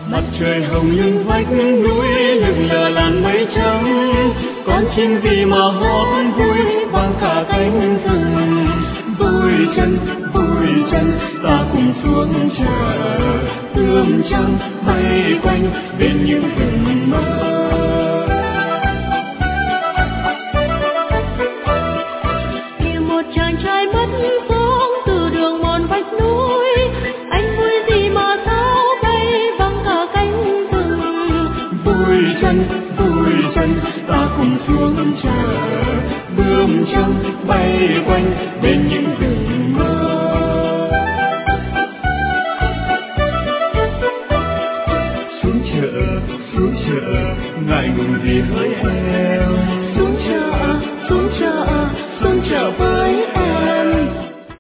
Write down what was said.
Mặt trời hồng lưng vách núi lừng lờ làn mây trắng, con chim vì mà hót vui vang cả cánh rừng. Vui chân ta cùng xuống chờ, ươm trăng bay quanh bên những rừng mơ. Tìm một chàng trai mất phương từ đường mòn vách núi, anh vui gì mà sao bay vang cả cánh rừng. Vui chân ta cùng xuống chờ, bướm trắng bay quanh bên những rừng mơ. Xuống chợ ngại ngùng gì hỡi em,